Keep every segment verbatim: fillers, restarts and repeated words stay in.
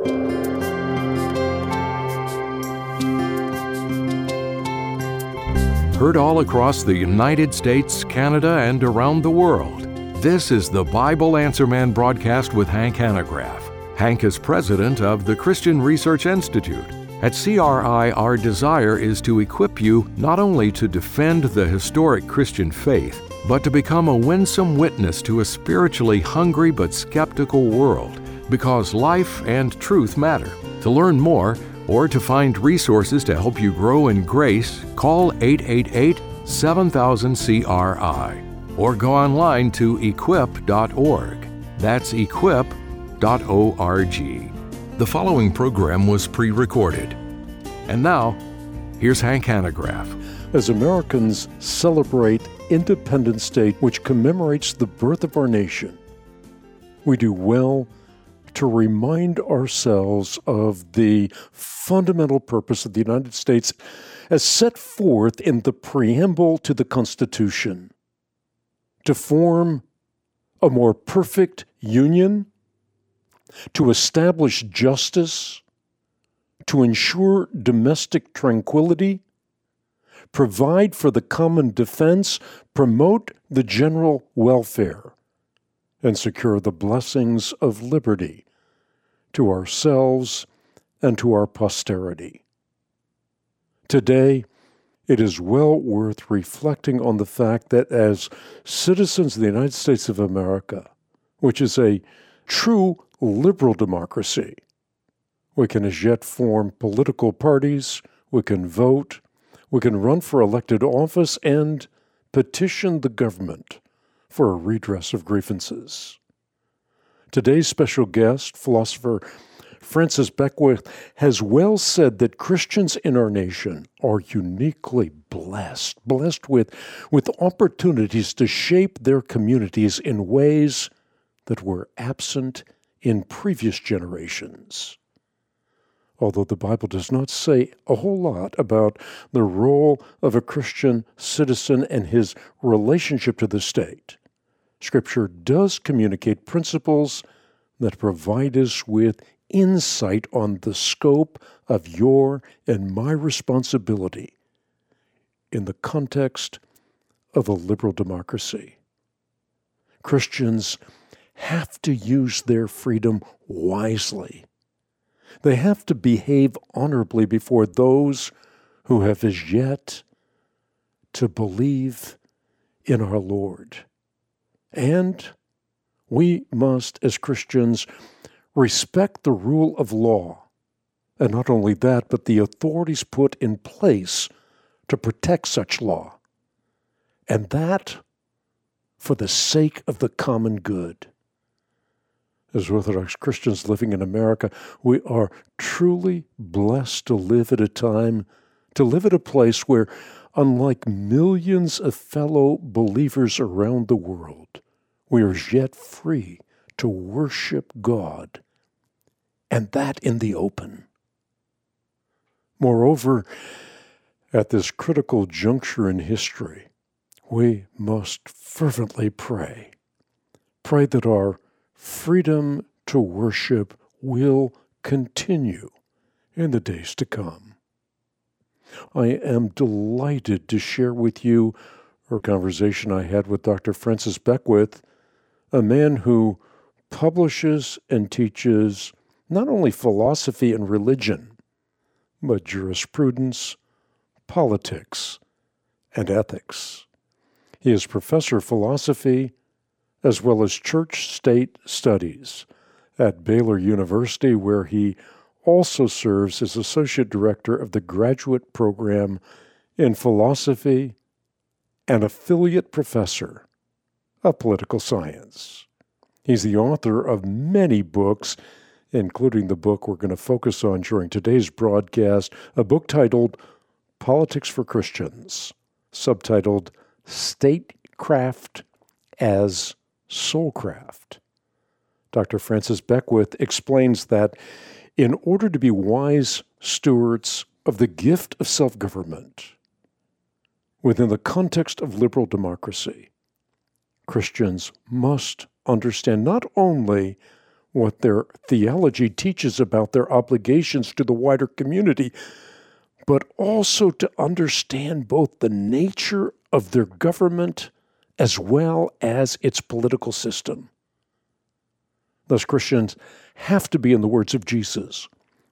Heard all across the United States, Canada, and around the world, this is the Bible Answer Man broadcast with Hank Hanegraaff. Hank is president of the Christian Research Institute. At C R I, our desire is to equip you not only to defend the historic Christian faith, but to become a winsome witness to a spiritually hungry but skeptical world, because life and truth matter. To learn more, or to find resources to help you grow in grace, call eight eight eight, seven thousand, C R I or go online to equip dot org. That's equip dot org. The following program was pre-recorded. And now, here's Hank Hanegraaff. As Americans celebrate Independence Day, which commemorates the birth of our nation, we do well to remind ourselves of the fundamental purpose of the United States as set forth in the preamble to the Constitution: to form a more perfect union, to establish justice, to ensure domestic tranquility, provide for the common defense, promote the general welfare, and secure the blessings of liberty to ourselves and to our posterity. Today, it is well worth reflecting on the fact that as citizens of the United States of America, which is a true liberal democracy, we can as yet form political parties, we can vote, we can run for elected office, and petition the government for a redress of grievances. Today's special guest, philosopher Francis Beckwith, has well said that Christians in our nation are uniquely blessed, blessed with, with opportunities to shape their communities in ways that were absent in previous generations. Although the Bible does not say a whole lot about the role of a Christian citizen and his relationship to the state, Scripture does communicate principles that provide us with insight on the scope of your and my responsibility in the context of a liberal democracy. Christians have to use their freedom wisely. They have to behave honorably before those who have as yet to believe in our Lord. And we must, as Christians, respect the rule of law. And not only that, but the authorities put in place to protect such law. And that for the sake of the common good. As Orthodox Christians living in America, we are truly blessed to live at a time, to live at a place where, unlike millions of fellow believers around the world, we are yet free to worship God, and that in the open. Moreover, at this critical juncture in history, we must fervently pray. Pray that our freedom to worship will continue in the days to come. I am delighted to share with you a conversation I had with Doctor Francis Beckwith, a man who publishes and teaches not only philosophy and religion, but jurisprudence, politics, and ethics. He is professor of philosophy as well as church-state studies at Baylor University, where he also serves as associate director of the graduate program in philosophy and affiliate professor of political science. He's the author of many books, including the book we're going to focus on during today's broadcast, a book titled Politics for Christians, subtitled Statecraft as Soulcraft. Doctor Francis Beckwith explains that in order to be wise stewards of the gift of self-government within the context of liberal democracy, Christians must understand not only what their theology teaches about their obligations to the wider community, but also to understand both the nature of their government as well as its political system. Thus, Christians have to be, in the words of Jesus,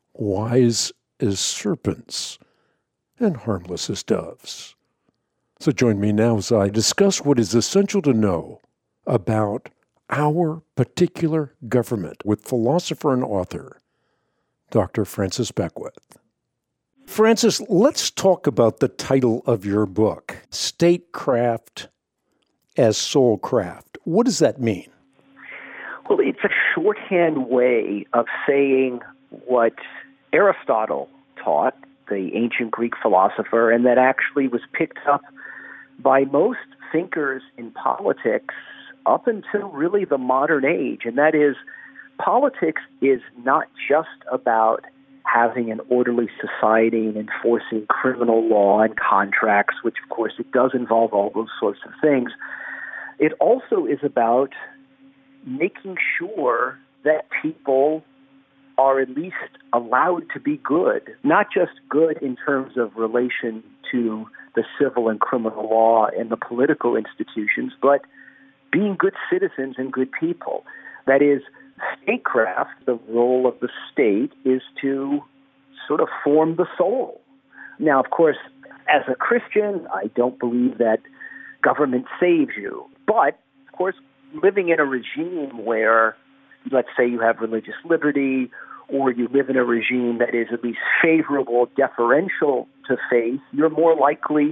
wise as serpents and harmless as doves. So join me now as I discuss what is essential to know about our particular government with philosopher and author, Doctor Francis Beckwith. Francis, let's talk about the title of your book, Statecraft as Soulcraft. What does that mean? Well, it's a shorthand way of saying what Aristotle taught, the ancient Greek philosopher, and that actually was picked up by most thinkers in politics up until really the modern age. And that is, politics is not just about having an orderly society and enforcing criminal law and contracts, which of course it does involve all those sorts of things. It also is about making sure that people are at least allowed to be good, not just good in terms of relation to the civil and criminal law and the political institutions, but being good citizens and good people. That is, statecraft, the role of the state, is to sort of form the soul. Now, of course, as a Christian, I don't believe that government saves you. But, of course, living in a regime where, let's say you have religious liberty, or you live in a regime that is at least favorable, deferential to faith, you're more likely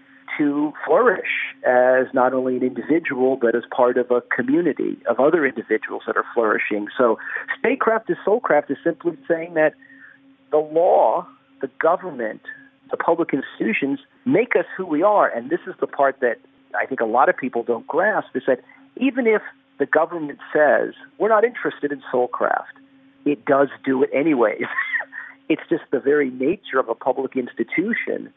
to flourish as not only an individual, but as part of a community of other individuals that are flourishing. So statecraft as soulcraft is simply saying that the law, the government, the public institutions make us who we are. And this is the part that I think a lot of people don't grasp, is that even if the government says, we're not interested in soulcraft, it does do it anyways. It's just the very nature of a public institution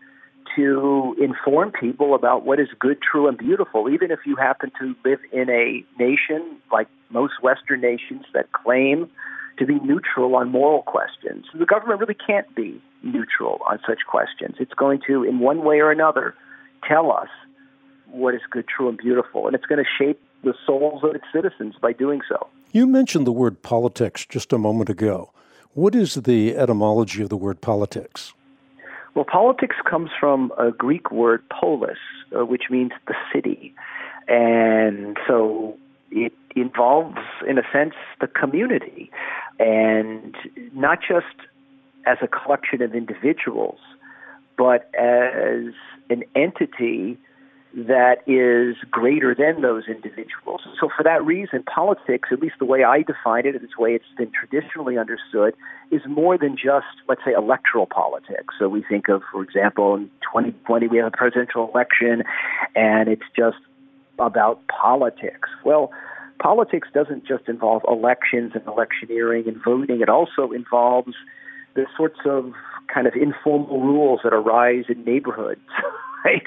to inform people about what is good, true, and beautiful, even if you happen to live in a nation like most Western nations that claim to be neutral on moral questions. The government really can't be neutral on such questions. It's going to, in one way or another, tell us what is good, true, and beautiful, and it's going to shape the souls of its citizens by doing so. You mentioned the word politics just a moment ago. What is the etymology of the word politics? Well, politics comes from a Greek word, polis, uh, which means the city. And so it involves, in a sense, the community, and not just as a collection of individuals, but as an entity that is greater than those individuals. So for that reason, politics, at least the way I define it and the way it's been traditionally understood, is more than just, let's say, electoral politics. So we think of, for example, in twenty twenty, we have a presidential election, and it's just about politics. Well, politics doesn't just involve elections and electioneering and voting. It also involves the sorts of kind of informal rules that arise in neighborhoods, right?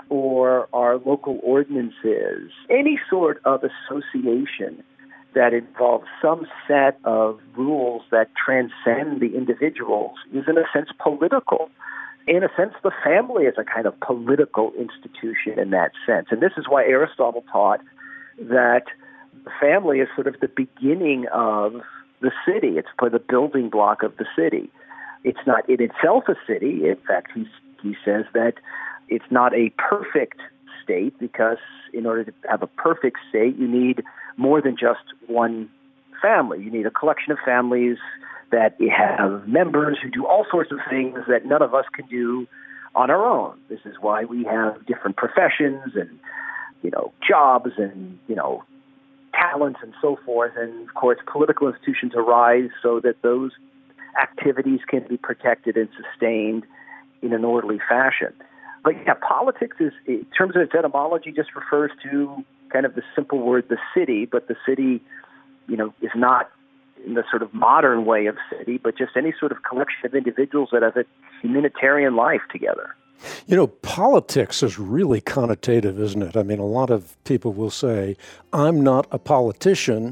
Or our local ordinances, any sort of association that involves some set of rules that transcend the individuals is, in a sense, political. In a sense, the family is a kind of political institution in that sense. And this is why Aristotle taught that the family is sort of the beginning of the city. It's for the building block of the city. It's not in itself a city. In fact, he, he says that it's not a perfect state, because in order to have a perfect state, you need more than just one family. You need a collection of families that have members who do all sorts of things that none of us can do on our own. This is why we have different professions and, you know, jobs and, you know, talents and so forth. And, of course, political institutions arise so that those activities can be protected and sustained in an orderly fashion. But, yeah, politics is, in terms of its etymology, just refers to kind of the simple word, the city. But the city, you know, is not in the sort of modern way of city, but just any sort of collection of individuals that have a humanitarian life together. You know, politics is really connotative, isn't it? I mean, a lot of people will say, I'm not a politician,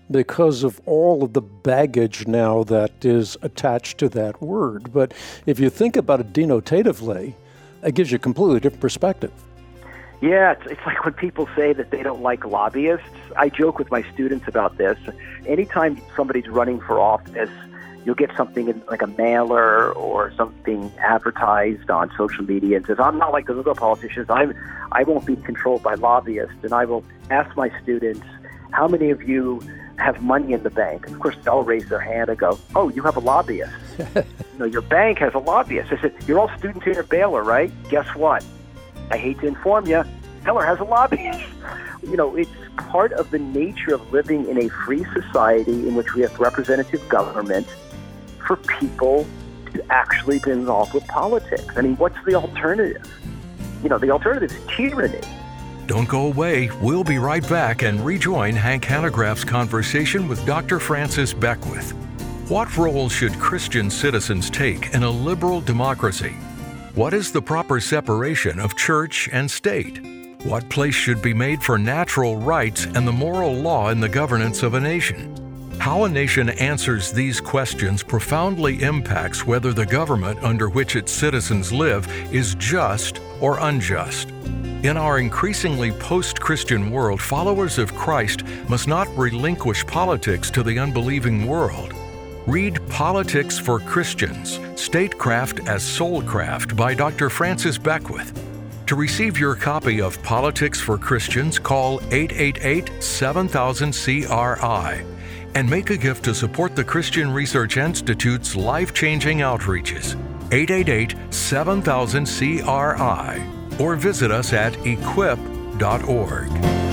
because of all of the baggage now that is attached to that word. But if you think about it denotatively, it gives you a completely different perspective. Yeah, it's, it's like when people say that they don't like lobbyists. I joke with my students about this. Anytime somebody's running for office, you'll get something in, like a mailer or something advertised on social media and says, I'm not like the other politicians. I'm, I won't be controlled by lobbyists. And I will ask my students, how many of you have money in the bank? And of course, they'll raise their hand and go, oh, you have a lobbyist. You know, your bank has a lobbyist. I said, you're all students here at Baylor, right? Guess what? I hate to inform you, Baylor has a lobbyist. You know, it's part of the nature of living in a free society in which we have representative government for people to actually be involved with politics. I mean, what's the alternative? You know, the alternative is tyranny. Don't go away. We'll be right back and rejoin Hank Hanegraaff's conversation with Doctor Francis Beckwith. What role should Christian citizens take in a liberal democracy? What is the proper separation of church and state? What place should be made for natural rights and the moral law in the governance of a nation? How a nation answers these questions profoundly impacts whether the government under which its citizens live is just or unjust. In our increasingly post-Christian world, followers of Christ must not relinquish politics to the unbelieving world. Read Politics for Christians, Statecraft as Soulcraft by Doctor Francis Beckwith. To receive your copy of Politics for Christians, call eight eight eight, seven thousand, C R I and make a gift to support the Christian Research Institute's life-changing outreaches. eight eight eight, seven thousand, C R I or visit us at equip dot org.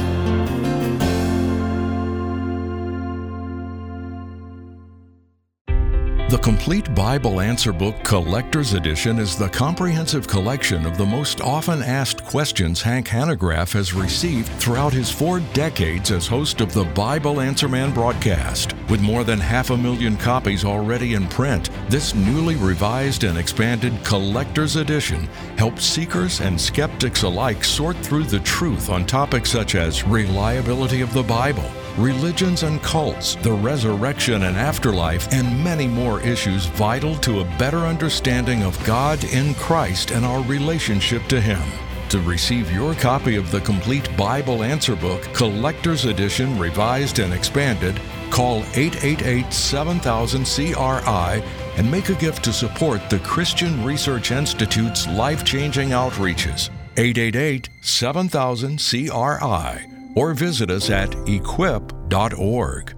The Complete Bible Answer Book Collector's Edition is the comprehensive collection of the most often asked questions Hank Hanegraaff has received throughout his four decades as host of the Bible Answer Man broadcast. With more than half a million copies already in print, this newly revised and expanded Collector's Edition helps seekers and skeptics alike sort through the truth on topics such as reliability of the Bible, religions and cults, the resurrection and afterlife, and many more issues vital to a better understanding of God in Christ and our relationship to Him. To receive your copy of the Complete Bible Answer Book, Collector's Edition, Revised and Expanded, call eight eight eight, seven thousand, C R I and make a gift to support the Christian Research Institute's life-changing outreaches. eight eight eight, seven thousand, C R I or visit us at equip dot org.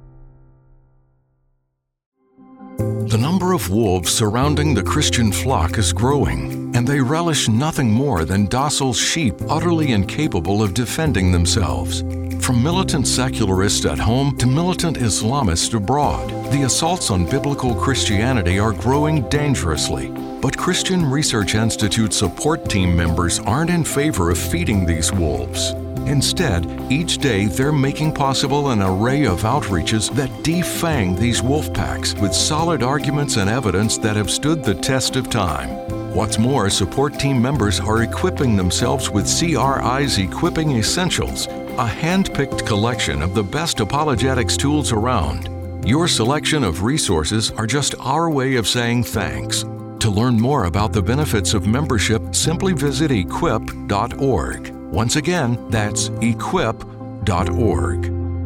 The number of wolves surrounding the Christian flock is growing, and they relish nothing more than docile sheep utterly incapable of defending themselves. From militant secularists at home to militant Islamists abroad, the assaults on biblical Christianity are growing dangerously. But Christian Research Institute support team members aren't in favor of feeding these wolves. Instead, each day they're making possible an array of outreaches that defang these wolf packs with solid arguments and evidence that have stood the test of time. What's more, support team members are equipping themselves with C R I's Equipping Essentials, a hand-picked collection of the best apologetics tools around. Your selection of resources are just our way of saying thanks. To learn more about the benefits of membership, simply visit equip dot org. Once again, that's equip dot org.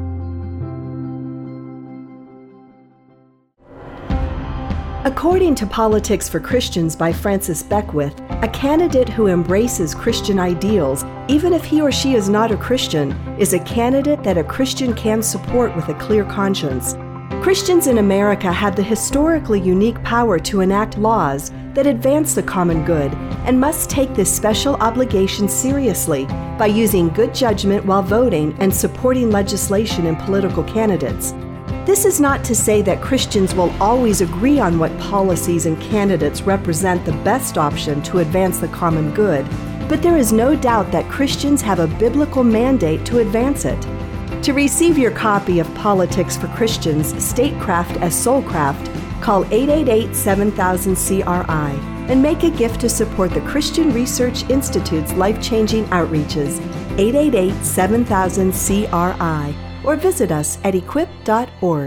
According to Politics for Christians by Francis Beckwith, a candidate who embraces Christian ideals, even if he or she is not a Christian, is a candidate that a Christian can support with a clear conscience. Christians in America have the historically unique power to enact laws that advance the common good and must take this special obligation seriously by using good judgment while voting and supporting legislation and political candidates. This is not to say that Christians will always agree on what policies and candidates represent the best option to advance the common good, but there is no doubt that Christians have a biblical mandate to advance it. To receive your copy of Politics for Christians, Statecraft as Soulcraft, call eight eight eight, seven thousand, C R I and make a gift to support the Christian Research Institute's life-changing outreaches, eight eight eight, seven thousand, C R I, or visit us at equip dot org.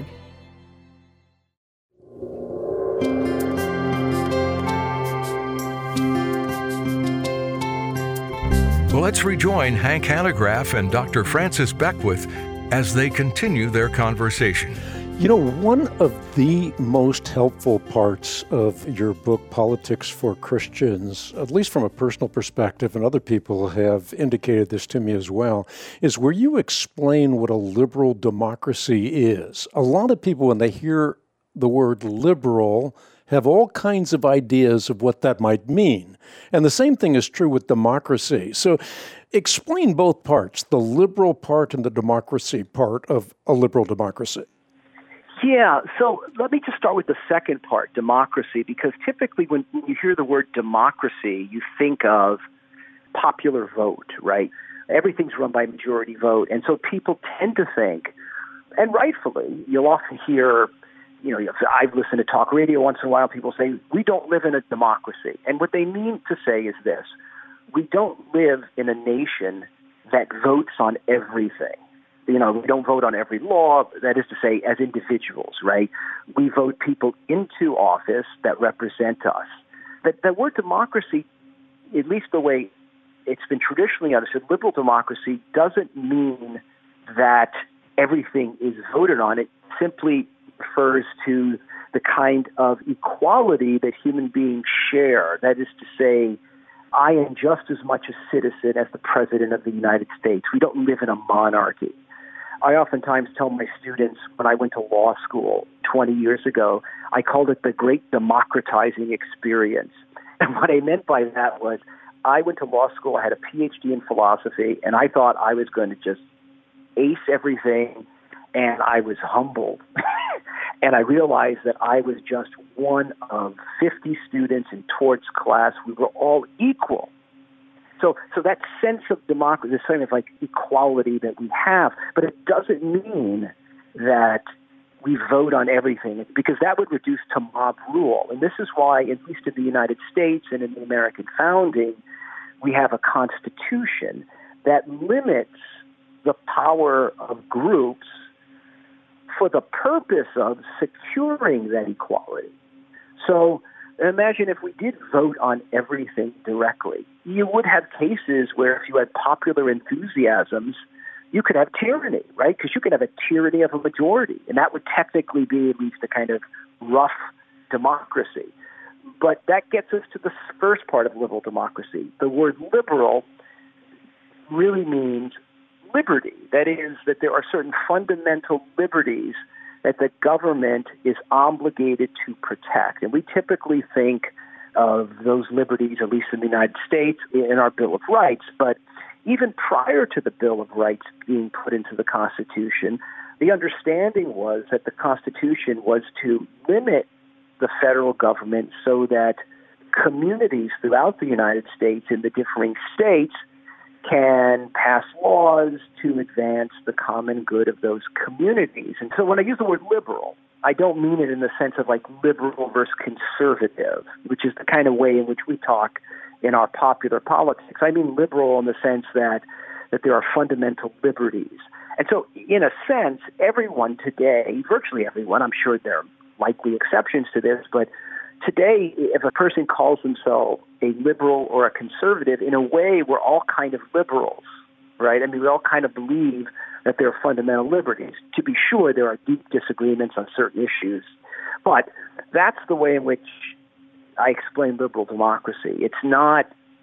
Let's rejoin Hank Hanegraaff and Doctor Francis Beckwith as they continue their conversation. You know, one of the most helpful parts of your book, Politics for Christians, at least from a personal perspective, and other people have indicated this to me as well, is where you explain what a liberal democracy is. A lot of people, when they hear the word liberal, have all kinds of ideas of what that might mean. And the same thing is true with democracy. So explain both parts, the liberal part and the democracy part of a liberal democracy. Yeah, so let me just start with the second part, democracy, because typically when you hear the word democracy, you think of popular vote, right? Everything's run by majority vote. And so people tend to think, and rightfully, you'll often hear, you know, I've listened to talk radio once in a while, people say, we don't live in a democracy. And what they mean to say is this: we don't live in a nation that votes on everything. You know, we don't vote on every law, that is to say, as individuals, right? We vote people into office that represent us. But the word democracy, at least the way it's been traditionally understood, liberal democracy doesn't mean that everything is voted on. It simply refers to the kind of equality that human beings share. That is to say, I am just as much a citizen as the President of the United States. We don't live in a monarchy. I oftentimes tell my students when I went to law school twenty years ago, I called it the great democratizing experience. And what I meant by that was I went to law school, I had a P H D in philosophy, and I thought I was going to just ace everything, and I was humbled. And I realized that I was just one of fifty students in torts class. We were all equal. So so that sense of democracy, this kind of like equality that we have, but it doesn't mean that we vote on everything, because that would reduce to mob rule. And this is why, at least in the United States and in the American founding, we have a constitution that limits the power of groups for the purpose of securing that equality. So imagine if we did vote on everything directly. You would have cases where if you had popular enthusiasms, you could have tyranny, right? Because you could have a tyranny of a majority, and that would technically be at least a kind of rough democracy. But that gets us to the first part of liberal democracy. The word liberal really means liberty. That is, that there are certain fundamental liberties that the government is obligated to protect. And we typically think of those liberties, at least in the United States, in our Bill of Rights. But even prior to the Bill of Rights being put into the Constitution, the understanding was that the Constitution was to limit the federal government so that communities throughout the United States in the differing states can pass laws to advance the common good of those communities. And so when I use the word liberal, I don't mean it in the sense of like liberal versus conservative, which is the kind of way in which we talk in our popular politics. I mean liberal in the sense that, that there are fundamental liberties. And so in a sense, everyone today, virtually everyone, I'm sure there are likely exceptions to this, but today, if a person calls themselves a liberal or a conservative, in a way, we're all kind of liberals, right? I mean, we all kind of believe that there are fundamental liberties. To be sure, there are deep disagreements on certain issues, but that's the way in which I explain liberal democracy. It's not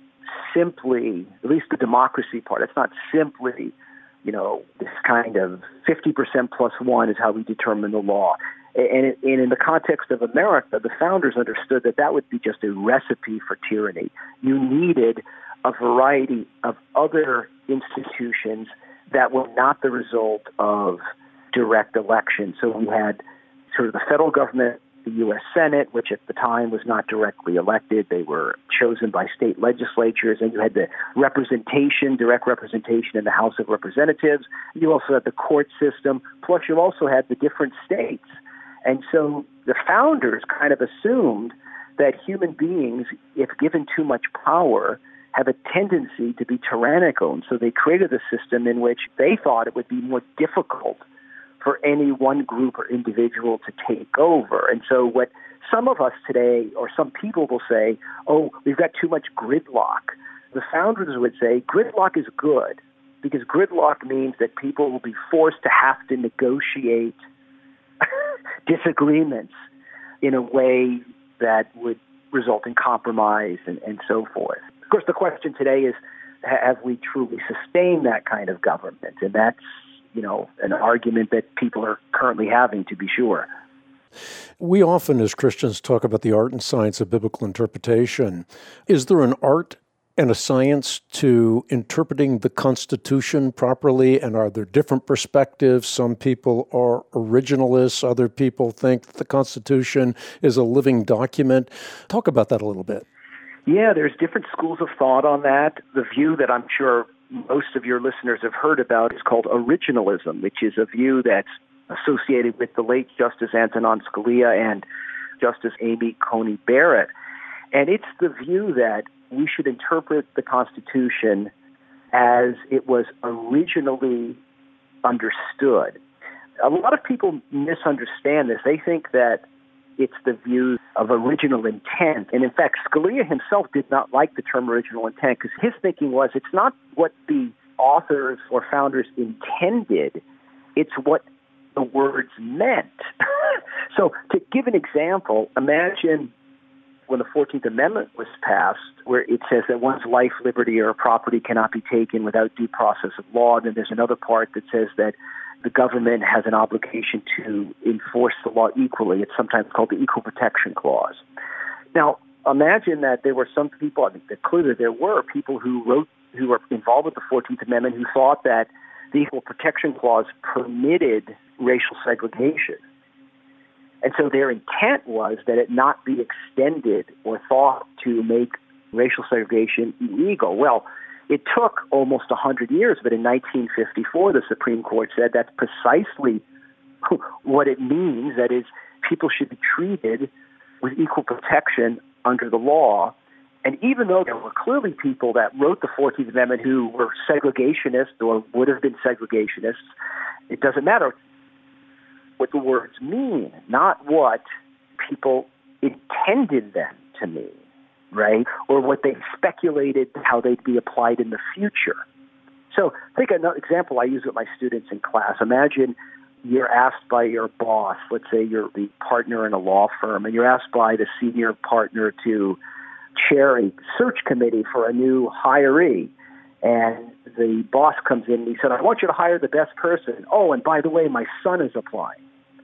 simply, at least the democracy part, it's not simply, you know, this kind of fifty percent plus one is how we determine the law. And in the context of America, the founders understood that that would be just a recipe for tyranny. You needed a variety of other institutions that were not the result of direct election. So we had sort of the federal government, the U S Senate, which at the time was not directly elected. They were chosen by state legislatures. And you had the representation, direct representation in the House of Representatives. You also had the court system. Plus, you also had the different states. And so the founders kind of assumed that human beings, if given too much power, have a tendency to be tyrannical. And so they created a system in which they thought it would be more difficult for any one group or individual to take over. And so what some of us today, or some people will say, oh, we've got too much gridlock. The founders would say gridlock is good because gridlock means that people will be forced to have to negotiate disagreements in a way that would result in compromise and, and so forth. Of course, the question today is, have we truly sustained that kind of government? And that's, you know, an argument that people are currently having, to be sure. We often, as Christians, talk about the art and science of biblical interpretation. Is there an art and a science to interpreting the Constitution properly? And are there different perspectives? Some people are originalists. Other people think that the Constitution is a living document. Talk about that a little bit. Yeah, there's different schools of thought on that. The view that I'm sure most of your listeners have heard about is called originalism, which is a view that's associated with the late Justice Antonin Scalia and Justice Amy Coney Barrett. And it's the view that we should interpret the Constitution as it was originally understood. A lot of people misunderstand this. They think that it's the view of original intent. And in fact, Scalia himself did not like the term original intent because his thinking was it's not what the authors or founders intended, it's what the words meant. So to give an example, imagine when the fourteenth Amendment was passed, where it says that one's life, liberty, or property cannot be taken without due process of law. And then there's another part that says that the government has an obligation to enforce the law equally. It's sometimes called the Equal Protection Clause. Now, imagine that there were some people, I mean, clearly there were people who wrote, who were involved with the fourteenth Amendment who thought that the Equal Protection Clause permitted racial segregation. And so their intent was that it not be extended or thought to make racial segregation illegal. Well, it took almost one hundred years, but in nineteen fifty-four, the Supreme Court said that's precisely what it means. That is, people should be treated with equal protection under the law. And even though there were clearly people that wrote the fourteenth Amendment who were segregationists or would have been segregationists, it doesn't matter what the words mean, not what people intended them to mean, right? Or what they speculated how they'd be applied in the future. So I think another example I use with my students in class. Imagine you're asked by your boss, let's say you're the partner in a law firm, and you're asked by the senior partner to chair a search committee for a new hiree. And the boss comes in and he said, I want you to hire the best person. Oh, and by the way, my son is applying.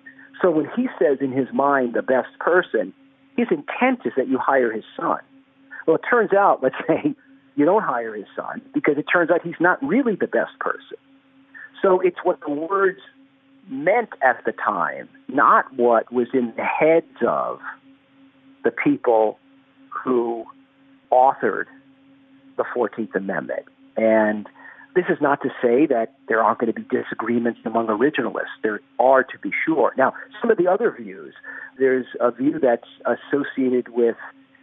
So when he says in his mind the best person, his intent is that you hire his son. Well, it turns out, let's say, you don't hire his son because it turns out he's not really the best person. So it's what the words meant at the time, not what was in the heads of the people who authored the fourteenth Amendment. And this is not to say that there aren't going to be disagreements among originalists. There are, to be sure. Now, some of the other views, there's a view that's associated with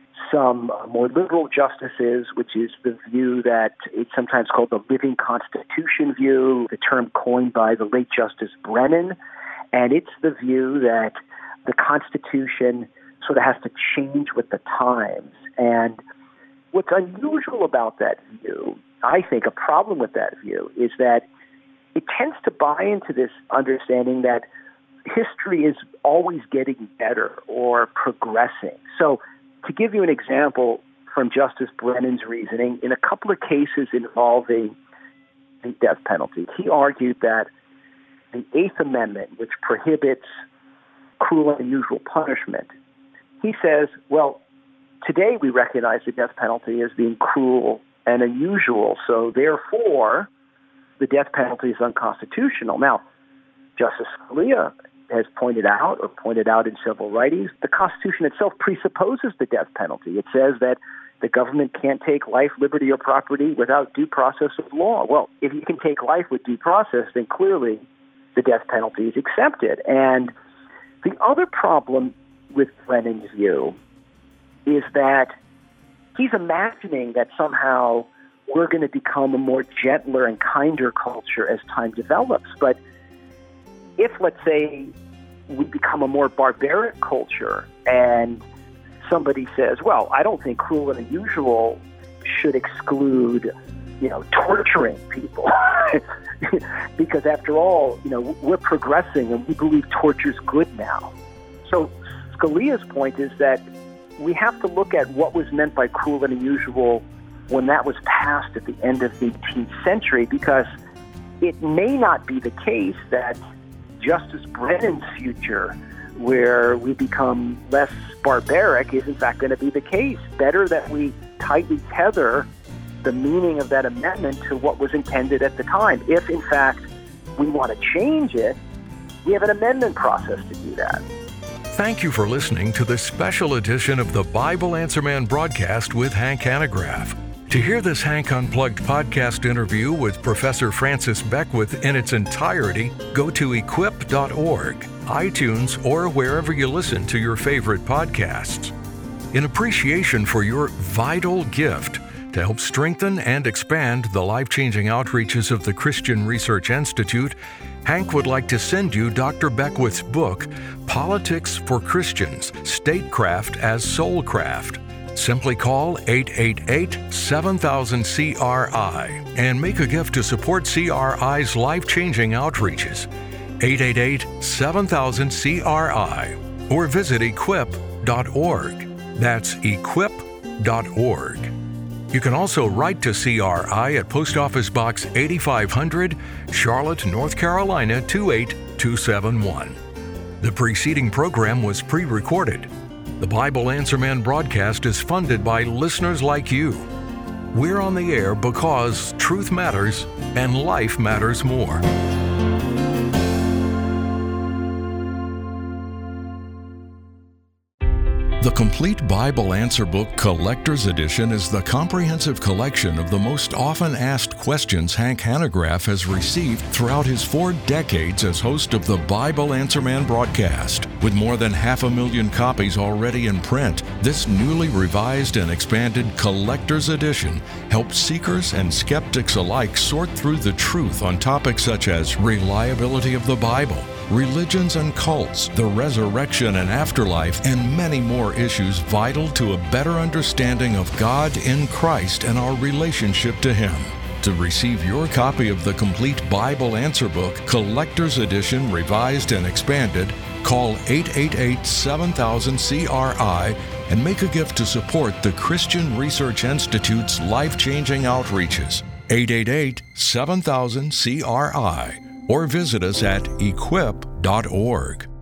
some more liberal justices, which is the view that it's sometimes called the living constitution view, the term coined by the late Justice Brennan. And it's the view that the Constitution sort of has to change with the times. And what's unusual about that view, I think a problem with that view, is that it tends to buy into this understanding that history is always getting better or progressing. So to give you an example from Justice Brennan's reasoning, in a couple of cases involving the death penalty, he argued that the Eighth Amendment, which prohibits cruel and unusual punishment, he says, well, today we recognize the death penalty as being cruel and unusual, so therefore the death penalty is unconstitutional. Now, Justice Scalia has pointed out, or pointed out in several writings, the Constitution itself presupposes the death penalty. It says that the government can't take life, liberty, or property without due process of law. Well, if you can take life with due process, then clearly the death penalty is accepted. And the other problem with Brennan's view is that he's imagining that somehow we're going to become a more gentler and kinder culture as time develops. But if, let's say, we become a more barbaric culture and somebody says, well, I don't think Cruel and Unusual should exclude, you know, torturing people. Because after all, you know, we're progressing and we believe torture's good now. So Scalia's point is that we have to look at what was meant by Cruel and Unusual when that was passed at the end of the eighteenth century, because it may not be the case that Justice Brennan's future, where we become less barbaric, is in fact going to be the case. Better that we tightly tether the meaning of that amendment to what was intended at the time. If, in fact, we want to change it, we have an amendment process to do that. Thank you for listening to this special edition of the Bible Answer Man broadcast with Hank Hanegraaff. To hear this Hank Unplugged podcast interview with Professor Francis Beckwith in its entirety, go to equip dot org, iTunes, or wherever you listen to your favorite podcasts. In appreciation for your vital gift to help strengthen and expand the life-changing outreaches of the Christian Research Institute, Hank would like to send you Doctor Beckwith's book, Politics for Christians, Statecraft as Soulcraft. Simply call eight eight eight, seven thousand, C R I and make a gift to support C R I's life-changing outreaches. eight eight eight, seven thousand, C R I or visit equip dot org. That's equip dot org. You can also write to C R I at Post Office Box eighty-five hundred, Charlotte, North Carolina two eight two seven one. The preceding program was pre-recorded. The Bible Answer Man broadcast is funded by listeners like you. We're on the air because truth matters and life matters more. The Complete Bible Answer Book Collector's Edition is the comprehensive collection of the most often asked questions Hank Hanegraaff has received throughout his four decades as host of the Bible Answer Man broadcast. With more than half a million copies already in print, this newly revised and expanded Collector's Edition helps seekers and skeptics alike sort through the truth on topics such as reliability of the Bible, religions and cults, the resurrection and afterlife, and many more issues vital to a better understanding of God in Christ and our relationship to Him. To receive your copy of the Complete Bible Answer Book, Collector's Edition, Revised and Expanded, call eight eight eight, seven thousand, C R I and make a gift to support the Christian Research Institute's life-changing outreaches. eight eight eight, seven thousand, C R I or visit us at equip dot org.